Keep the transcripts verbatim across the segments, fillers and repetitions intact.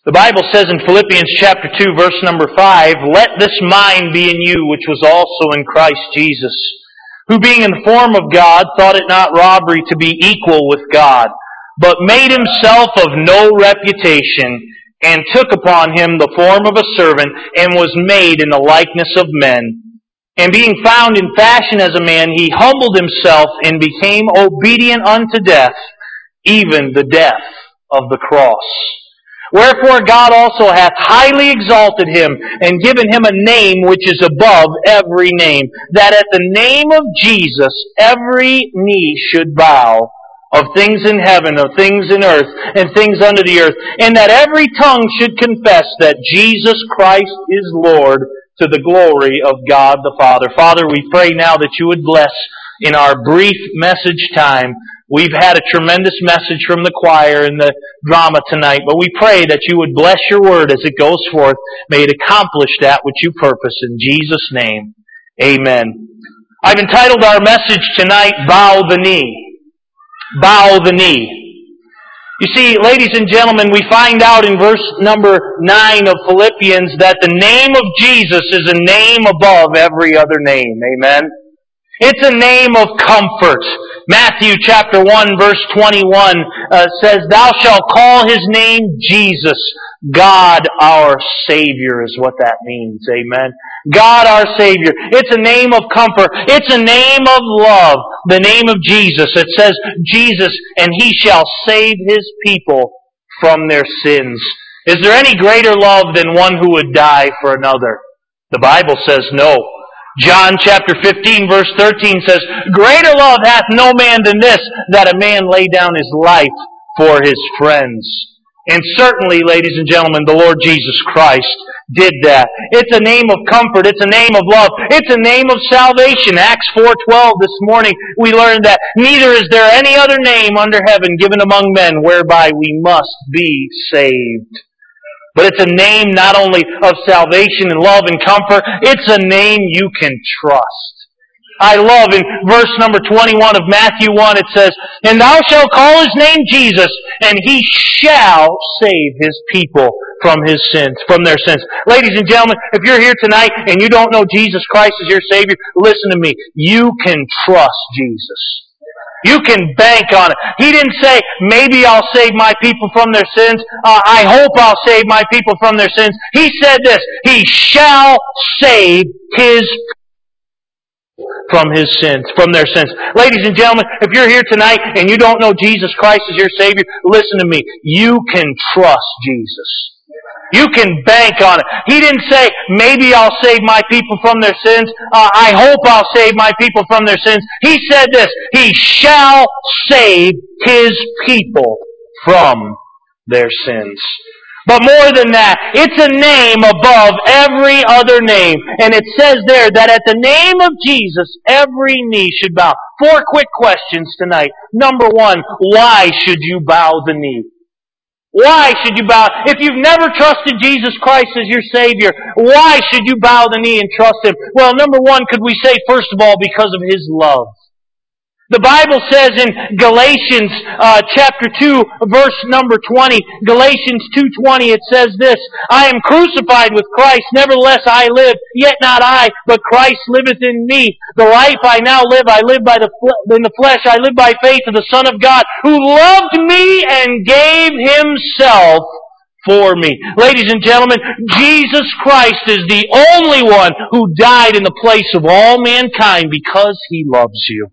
The Bible says in Philippians chapter two, verse number five, "Let this mind be in you, which was also in Christ Jesus, who being in the form of God, thought it not robbery to be equal with God, but made himself of no reputation, and took upon him the form of a servant, and was made in the likeness of men. And being found in fashion as a man, he humbled himself, and became obedient unto death, even the death of the cross. Wherefore God also hath highly exalted him, and given him a name which is above every name, that at the name of Jesus every knee should bow, of things in heaven, of things in earth, and things under the earth, and that every tongue should confess that Jesus Christ is Lord, to the glory of God the Father." Father, we pray now that you would bless in our brief message time. We've had a tremendous message from the choir and the drama tonight, but we pray that you would bless your word as it goes forth. May it accomplish that which you purpose. In Jesus' name, amen. I've entitled our message tonight, "Bow the Knee." Bow the knee. You see, ladies and gentlemen, we find out in verse number nine of Philippians that the name of Jesus is a name above every other name. Amen. It's a name of comfort. Matthew chapter one verse twenty-one uh, says, "Thou shalt call his name Jesus, God our Savior," is what that means. Amen. God our Savior. It's a name of comfort. It's a name of love. The name of Jesus. It says, Jesus, and he shall save his people from their sins. Is there any greater love than one who would die for another? The Bible says no. John chapter fifteen verse thirteen says, "Greater love hath no man than this, that a man lay down his life for his friends." And certainly, ladies and gentlemen, the Lord Jesus Christ did that. It's a name of comfort. It's a name of love. It's a name of salvation. Acts four twelve this morning, we learned that neither is there any other name under heaven given among men whereby we must be saved. But it's a name not only of salvation and love and comfort, it's a name you can trust. I love in verse number twenty-one of Matthew one, it says, "And thou shalt call his name Jesus, and he shall save his people from his sins, from their sins." Ladies and gentlemen, if you're here tonight and you don't know Jesus Christ as your Savior, listen to me. You can trust Jesus. You can bank on it. He didn't say, maybe I'll save my people from their sins. Uh, I hope I'll save my people from their sins. He said this, he shall save his people from his sins, from their sins. Ladies and gentlemen, if you're here tonight and you don't know Jesus Christ as your Savior, listen to me. You can trust Jesus. You can bank on it. He didn't say, maybe I'll save my people from their sins. Uh, I hope I'll save my people from their sins. He said this, he shall save his people from their sins. But more than that, it's a name above every other name. And it says there that at the name of Jesus, every knee should bow. Four quick questions tonight. Number one, why should you bow the knee? Why should you bow? If you've never trusted Jesus Christ as your Savior, why should you bow the knee and trust Him? Well, number one, could we say, first of all, because of His love. The Bible says in Galatians uh, chapter two, verse number twenty, Galatians two twenty, it says this, "I am crucified with Christ, nevertheless I live, yet not I, but Christ liveth in me. The life I now live, I live by the fl- in the flesh, I live by faith of the Son of God, who loved me and gave Himself for me." Ladies and gentlemen, Jesus Christ is the only one who died in the place of all mankind because He loves you.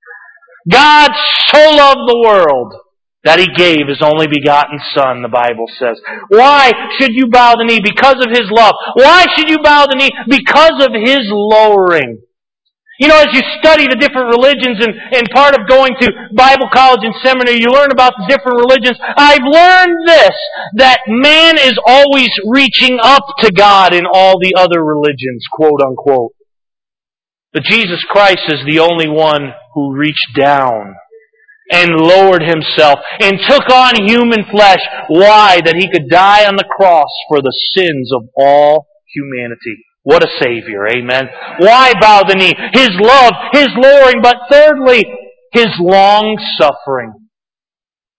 God so loved the world that He gave His only begotten Son, the Bible says. Why should you bow the knee? Because of His love. Why should you bow the knee? Because of His lowering. You know, as you study the different religions and, and part of going to Bible college and seminary, you learn about the different religions. I've learned this, that man is always reaching up to God in all the other religions, quote unquote. But Jesus Christ is the only one who reached down and lowered Himself and took on human flesh. Why? That He could die on the cross for the sins of all humanity. What a Savior, amen. Why bow the knee? His love, His lowering, but thirdly, His long suffering.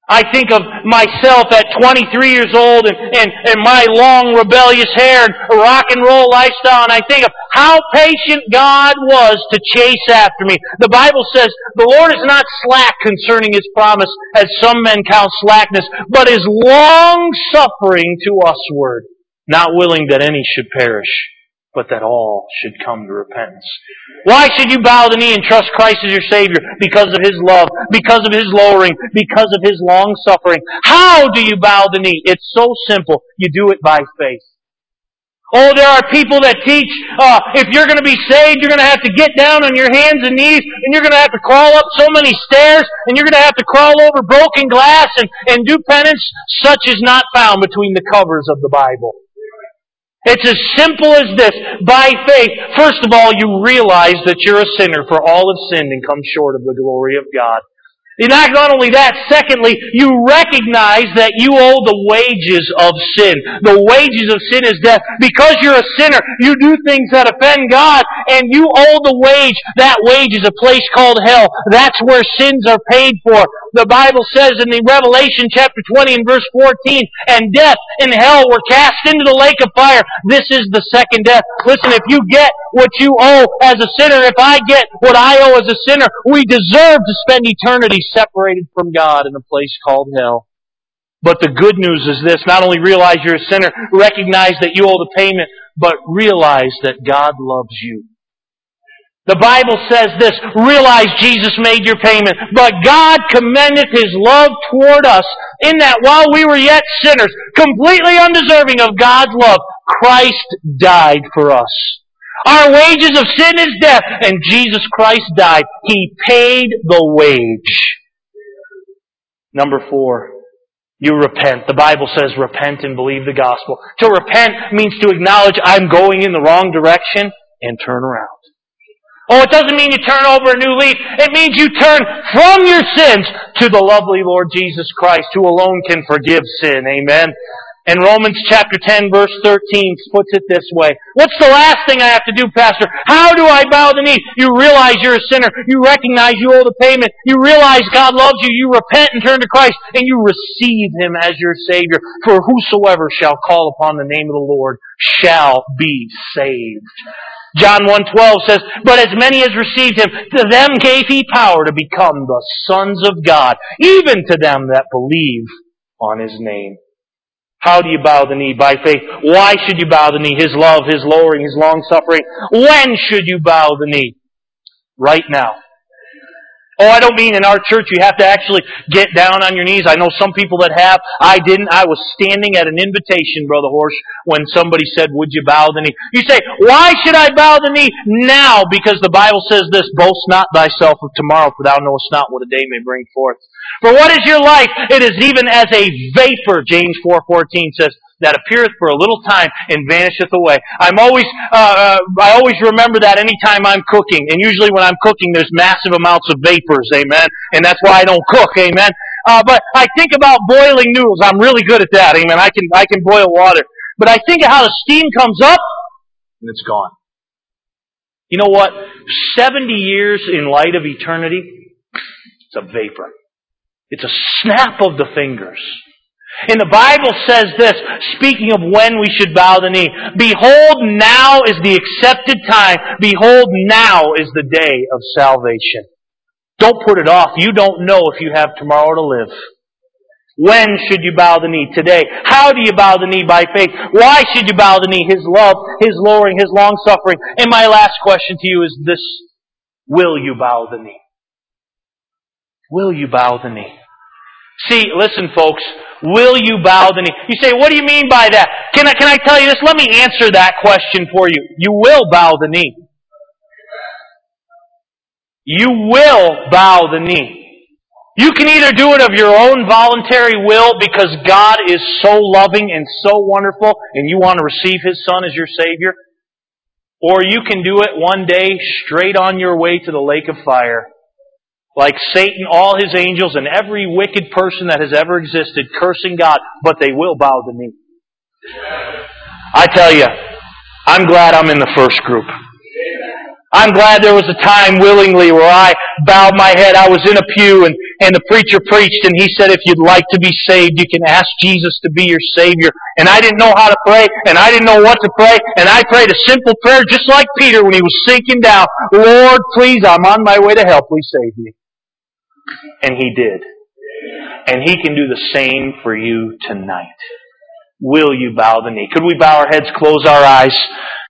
I think of myself at twenty-three years old and, and, and my long rebellious hair and rock and roll lifestyle, and I think of how patient God was to chase after me. The Bible says, the Lord is not slack concerning His promise, as some men count slackness, but is long-suffering to usward, not willing that any should perish, but that all should come to repentance. Why should you bow the knee and trust Christ as your Savior? Because of His love, because of His lowering, because of His long-suffering. How do you bow the knee? It's so simple. You do it by faith. Oh, there are people that teach, uh, if you're going to be saved, you're going to have to get down on your hands and knees, and you're going to have to crawl up so many stairs, and you're going to have to crawl over broken glass and, and do penance. Such is not found between the covers of the Bible. It's as simple as this. By faith, first of all, you realize that you're a sinner, for all have sinned and come short of the glory of God. And not only that, secondly, you recognize that you owe the wages of sin. The wages of sin is death. Because you're a sinner, you do things that offend God, and you owe the wage. That wage is a place called hell. That's where sins are paid for. The Bible says in the Revelation chapter twenty and verse fourteen, and death and hell were cast into the lake of fire. This is the second death. Listen, if you get what you owe as a sinner, if I get what I owe as a sinner, we deserve to spend eternity separated from God in a place called hell. But the good news is this: not only realize you're a sinner, recognize that you owe the payment, but realize that God loves you. The Bible says this: realize Jesus made your payment, but God commendeth His love toward us, in that while we were yet sinners, completely undeserving of God's love, Christ died for us. Our wages of sin is death, and Jesus Christ died. He paid the wage. Number four, you repent. The Bible says repent and believe the gospel. To repent means to acknowledge I'm going in the wrong direction and turn around. Oh, it doesn't mean you turn over a new leaf. It means you turn from your sins to the lovely Lord Jesus Christ, who alone can forgive sin. Amen. And Romans chapter ten verse thirteen puts it this way: what's the last thing I have to do, Pastor? How do I bow the knee? You realize you're a sinner. You recognize you owe the payment. You realize God loves you. You repent and turn to Christ, and you receive Him as your Savior. For whosoever shall call upon the name of the Lord shall be saved. John one twelve says, but as many as received Him, to them gave He power to become the sons of God, even to them that believe on His name. How do you bow the knee? By faith. Why should you bow the knee? His love, His lowering, His long-suffering. When should you bow the knee? Right now. Oh, I don't mean in our church you have to actually get down on your knees. I know some people that have. I didn't. I was standing at an invitation, Brother Horsch, when somebody said, would you bow the knee? You say, why should I bow the knee? Now, because the Bible says this: boast not thyself of tomorrow, for thou knowest not what a day may bring forth. For what is your life? It is even as a vapor, James four fourteen says, that appeareth for a little time and vanisheth away. I'm always, uh, uh, I always remember that anytime I'm cooking. And usually when I'm cooking, there's massive amounts of vapors, amen? And that's why I don't cook, amen? Uh, but I think about boiling noodles. I'm really good at that, amen? I can, I can boil water. But I think of how the steam comes up, and it's gone. You know what? seventy years in light of eternity, it's a vapor. It's a snap of the fingers. And the Bible says this, speaking of when we should bow the knee: behold, now is the accepted time. Behold, now is the day of salvation. Don't put it off. You don't know if you have tomorrow to live. When should you bow the knee? Today. How do you bow the knee? By faith. Why should you bow the knee? His love, His lowering, His long-suffering. And my last question to you is this: will you bow the knee? Will you bow the knee? See, listen, folks. Will you bow the knee? You say, what do you mean by that? Can I, can I tell you this? Let me answer that question for you. You will bow the knee. You will bow the knee. You can either do it of your own voluntary will because God is so loving and so wonderful and you want to receive His Son as your Savior, or you can do it one day straight on your way to the lake of fire. Like Satan, all his angels, and every wicked person that has ever existed, cursing God, but they will bow the knee. I tell you, I'm glad I'm in the first group. I'm glad there was a time willingly where I bowed my head. I was in a pew and, and the preacher preached and he said, if you'd like to be saved, you can ask Jesus to be your Savior. And I didn't know how to pray and I didn't know what to pray. And I prayed a simple prayer just like Peter when he was sinking down. Lord, please, I'm on my way to hell. Please save me. And He did. And He can do the same for you tonight. Will you bow the knee? Could we bow our heads, close our eyes?